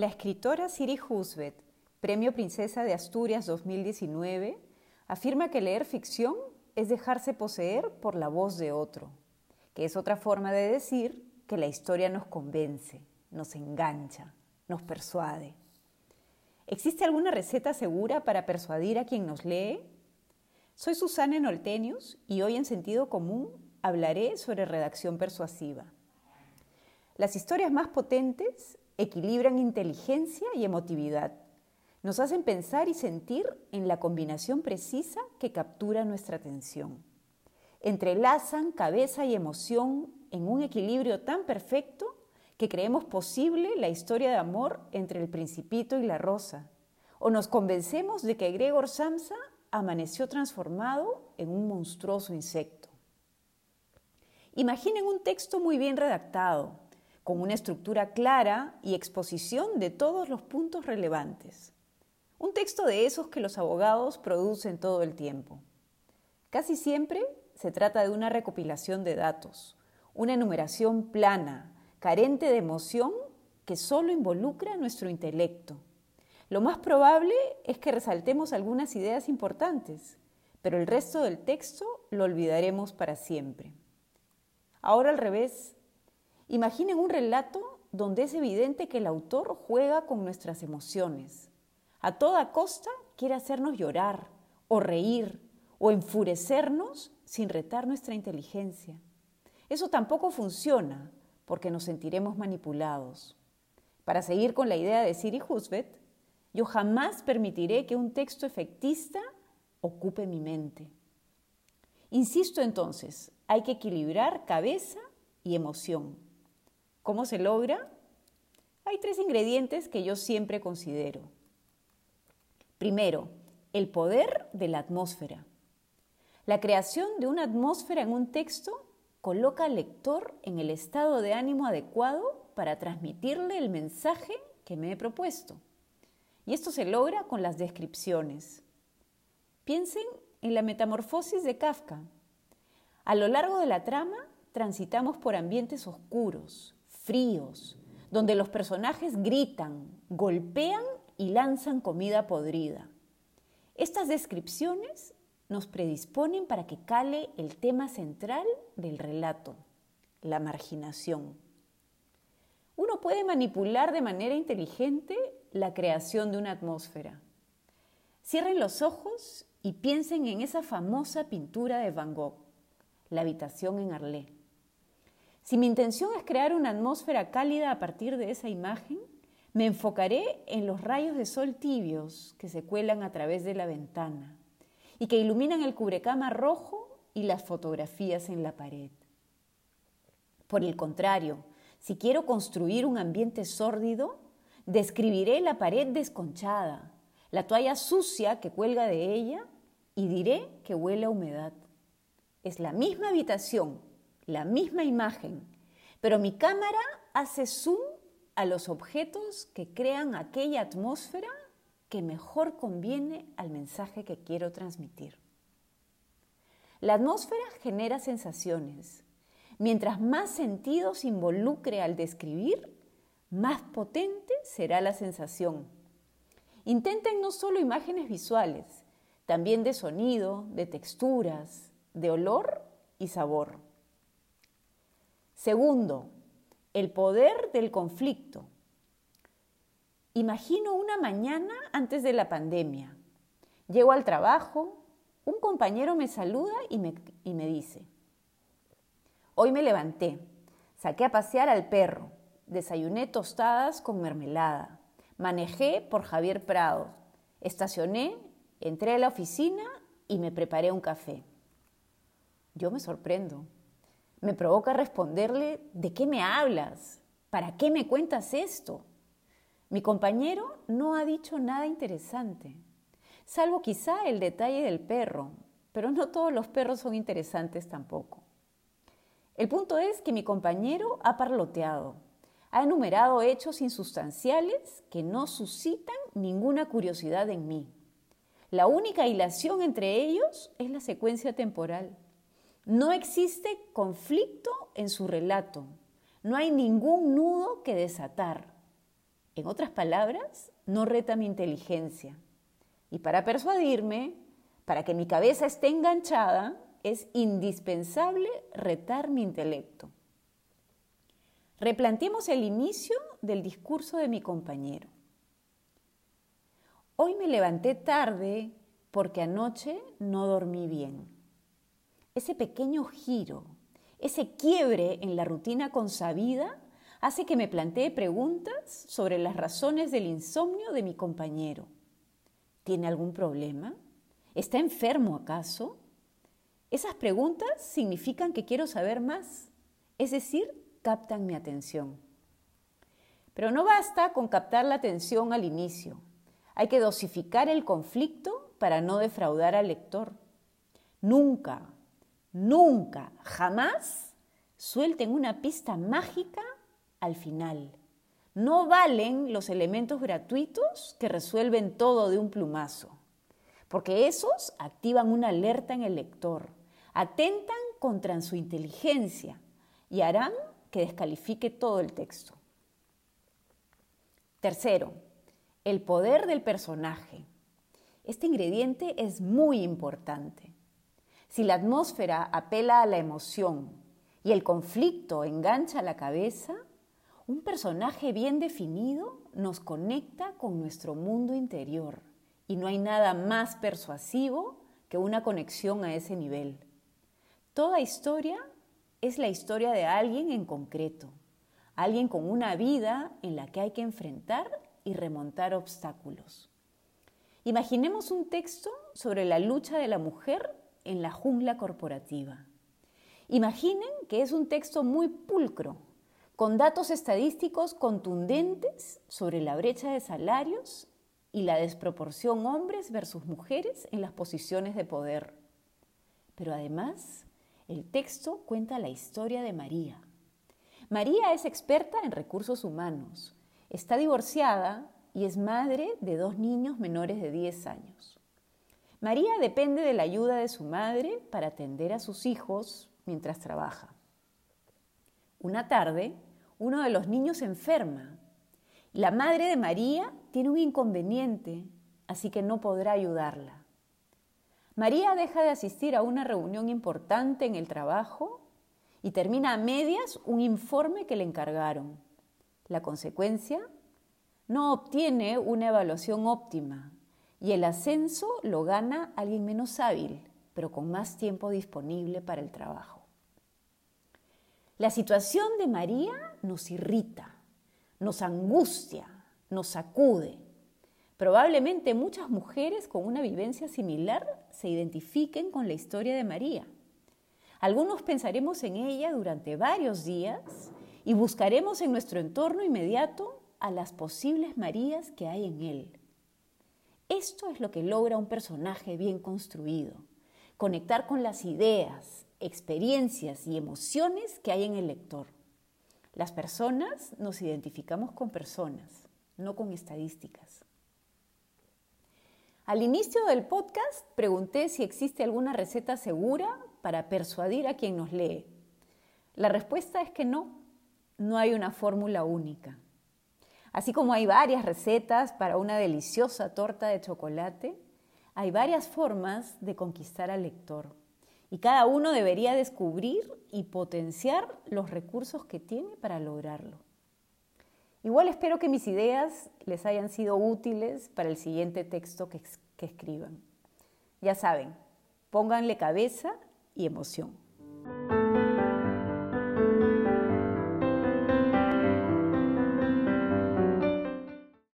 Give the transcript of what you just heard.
La escritora Siri Husvet, Premio Princesa de Asturias 2019, afirma que leer ficción es dejarse poseer por la voz de otro, que es otra forma de decir que la historia nos convence, nos engancha, nos persuade. ¿Existe alguna receta segura para persuadir a quien nos lee? Soy Susana Noltenius y hoy en Sentido Común hablaré sobre redacción persuasiva. Las historias más potentes equilibran inteligencia y emotividad. Nos hacen pensar y sentir en la combinación precisa que captura nuestra atención. Entrelazan cabeza y emoción en un equilibrio tan perfecto que creemos posible la historia de amor entre el Principito y la Rosa, o nos convencemos de que Gregor Samsa amaneció transformado en un monstruoso insecto. Imaginen un texto muy bien redactado, con una estructura clara y exposición de todos los puntos relevantes. Un texto de esos que los abogados producen todo el tiempo. Casi siempre se trata de una recopilación de datos, una enumeración plana, carente de emoción que solo involucra nuestro intelecto. Lo más probable es que resaltemos algunas ideas importantes, pero el resto del texto lo olvidaremos para siempre. Ahora al revés, imaginen un relato donde es evidente que el autor juega con nuestras emociones. A toda costa quiere hacernos llorar, o reír, o enfurecernos sin retar nuestra inteligencia. Eso tampoco funciona, porque nos sentiremos manipulados. Para seguir con la idea de Siri Husvet, yo jamás permitiré que un texto efectista ocupe mi mente. Insisto entonces, hay que equilibrar cabeza y emoción. ¿Cómo se logra? Hay 3 ingredientes que yo siempre considero. Primero, el poder de la atmósfera. La creación de una atmósfera en un texto coloca al lector en el estado de ánimo adecuado para transmitirle el mensaje que me he propuesto. Y esto se logra con las descripciones. Piensen en la metamorfosis de Kafka. A lo largo de la trama transitamos por ambientes oscuros, fríos, donde los personajes gritan, golpean y lanzan comida podrida. Estas descripciones nos predisponen para que cale el tema central del relato, la marginación. Uno puede manipular de manera inteligente la creación de una atmósfera. Cierren los ojos y piensen en esa famosa pintura de Van Gogh, La habitación en Arlé. Si mi intención es crear una atmósfera cálida a partir de esa imagen, me enfocaré en los rayos de sol tibios que se cuelan a través de la ventana y que iluminan el cubrecama rojo y las fotografías en la pared. Por el contrario, si quiero construir un ambiente sórdido, describiré la pared desconchada, la toalla sucia que cuelga de ella y diré que huele a humedad. Es la misma habitación, la misma imagen, pero mi cámara hace zoom a los objetos que crean aquella atmósfera que mejor conviene al mensaje que quiero transmitir. La atmósfera genera sensaciones. Mientras más sentidos involucre al describir, más potente será la sensación. Intenten no solo imágenes visuales, también de sonido, de texturas, de olor y sabor. Segundo, el poder del conflicto. Imagino una mañana antes de la pandemia. Llego al trabajo, un compañero me saluda y me dice: hoy me levanté, saqué a pasear al perro, desayuné tostadas con mermelada, manejé por Javier Prado, estacioné, entré a la oficina y me preparé un café. Yo me sorprendo. Me provoca responderle: ¿de qué me hablas? ¿Para qué me cuentas esto? Mi compañero no ha dicho nada interesante, salvo quizá el detalle del perro, pero no todos los perros son interesantes tampoco. El punto es que mi compañero ha parloteado, ha enumerado hechos insustanciales que no suscitan ninguna curiosidad en mí. La única hilación entre ellos es la secuencia temporal. No existe conflicto en su relato, no hay ningún nudo que desatar. En otras palabras, no reta mi inteligencia. Y para persuadirme, para que mi cabeza esté enganchada, es indispensable retar mi intelecto. Replanteemos el inicio del discurso de mi compañero. Hoy me levanté tarde porque anoche no dormí bien. Ese pequeño giro, ese quiebre en la rutina consabida hace que me plantee preguntas sobre las razones del insomnio de mi compañero. ¿Tiene algún problema? ¿Está enfermo acaso? Esas preguntas significan que quiero saber más, es decir, captan mi atención. Pero no basta con captar la atención al inicio. Hay que dosificar el conflicto para no defraudar al lector. Nunca, jamás suelten una pista mágica al final. No valen los elementos gratuitos que resuelven todo de un plumazo, porque esos activan una alerta en el lector, atentan contra su inteligencia y harán que descalifique todo el texto. Tercero, el poder del personaje. Este ingrediente es muy importante. Si la atmósfera apela a la emoción y el conflicto engancha la cabeza, un personaje bien definido nos conecta con nuestro mundo interior y no hay nada más persuasivo que una conexión a ese nivel. Toda historia es la historia de alguien en concreto, alguien con una vida en la que hay que enfrentar y remontar obstáculos. Imaginemos un texto sobre la lucha de la mujer en la jungla corporativa. Imaginen que es un texto muy pulcro, con datos estadísticos contundentes sobre la brecha de salarios y la desproporción hombres versus mujeres en las posiciones de poder. Pero además, el texto cuenta la historia de María. María es experta en recursos humanos, está divorciada y es madre de 2 niños menores de 10 años. María depende de la ayuda de su madre para atender a sus hijos mientras trabaja. Una tarde, uno de los niños se enferma. La madre de María tiene un inconveniente, así que no podrá ayudarla. María deja de asistir a una reunión importante en el trabajo y termina a medias un informe que le encargaron. La consecuencia, no obtiene una evaluación óptima y el ascenso lo gana alguien menos hábil, pero con más tiempo disponible para el trabajo. La situación de María nos irrita, nos angustia, nos sacude. Probablemente muchas mujeres con una vivencia similar se identifiquen con la historia de María. Algunos pensaremos en ella durante varios días y buscaremos en nuestro entorno inmediato a las posibles Marías que hay en él. Esto es lo que logra un personaje bien construido, conectar con las ideas, experiencias y emociones que hay en el lector. Las personas nos identificamos con personas, no con estadísticas. Al inicio del podcast pregunté si existe alguna receta segura para persuadir a quien nos lee. La respuesta es que no hay una fórmula única. Así como hay varias recetas para una deliciosa torta de chocolate, hay varias formas de conquistar al lector. Y cada uno debería descubrir y potenciar los recursos que tiene para lograrlo. Igual espero que mis ideas les hayan sido útiles para el siguiente texto que escriban. Ya saben, pónganle cabeza y emoción.